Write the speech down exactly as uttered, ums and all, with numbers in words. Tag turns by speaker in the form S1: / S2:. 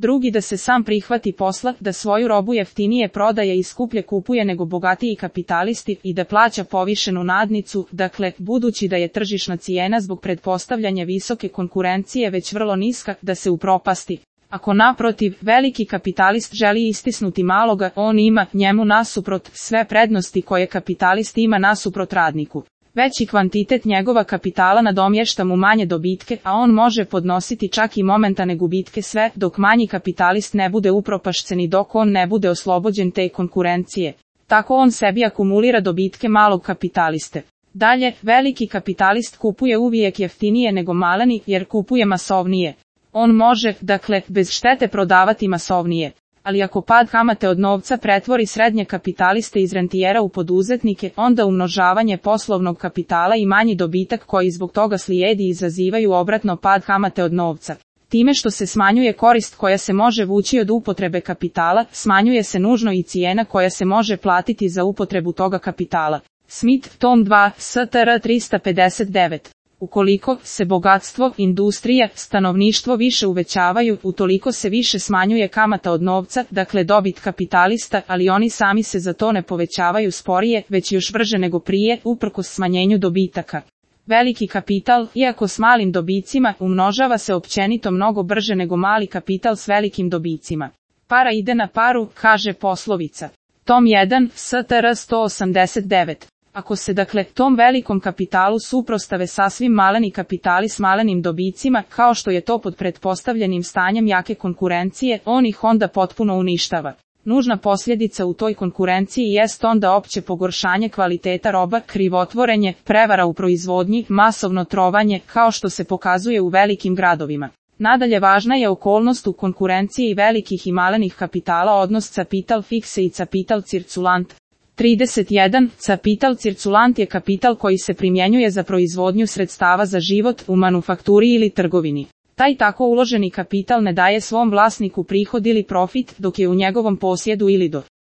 S1: drugi da se sam prihvati posla, da svoju robu jeftinije prodaje i skuplje kupuje nego bogatiji kapitalisti i da plaća povišenu nadnicu, dakle, budući da je tržišna cijena zbog pretpostavljanja visoke konkurencije već vrlo niska, da se upropasti. Ako naprotiv, veliki kapitalist želi istisnuti maloga, on ima, njemu nasuprot, sve prednosti koje kapitalist ima nasuprot radniku. Veći kvantitet njegova kapitala nadomješta mu manje dobitke, a on može podnositi čak i momentane gubitke sve, dok manji kapitalist ne bude upropašćen i dok on ne bude oslobođen te konkurencije. Tako on sebi akumulira dobitke malog kapitaliste. Dalje, veliki kapitalist kupuje uvijek jeftinije nego maleni, jer kupuje masovnije. On može, dakle, bez štete prodavati masovnije. Ali ako pad kamate od novca pretvori srednje kapitaliste iz rentijera u poduzetnike, onda umnožavanje poslovnog kapitala i manji dobitak koji zbog toga slijedi izazivaju obratno pad kamate od novca. Time što se smanjuje korist koja se može vući od upotrebe kapitala, smanjuje se nužno i cijena koja se može platiti za upotrebu toga kapitala. Smith, tom dva, S T R tristo pedeset devet. Ukoliko se bogatstvo, industrija, stanovništvo više uvećavaju, utoliko se više smanjuje kamata od novca, dakle dobit kapitalista, ali oni sami se za to ne povećavaju sporije, već još brže nego prije, uprkos smanjenju dobitaka. Veliki kapital, iako s malim dobicima, umnožava se općenito mnogo brže nego mali kapital s velikim dobicima. Para ide na paru, kaže poslovica. Tom jedan, S T R sto osamdeset devet. Ako se dakle tom velikom kapitalu suprostave sasvim maleni kapitali s malenim dobicima, kao što je to pod pretpostavljenim stanjem jake konkurencije, on ih onda potpuno uništava. Nužna posljedica u toj konkurenciji jest onda opće pogoršanje kvaliteta roba, krivotvorenje, prevara u proizvodnji, masovno trovanje, kao što se pokazuje u velikim gradovima. Nadalje važna je okolnost u konkurenciji velikih i malenih kapitala odnos capital fixe i capital circulant. trideset jedan. Capital circulant je kapital koji se primjenjuje za proizvodnju sredstava za život u manufakturi ili trgovini. Taj tako uloženi kapital ne daje svom vlasniku prihod ili profit, dok je u njegovom posjedu ili do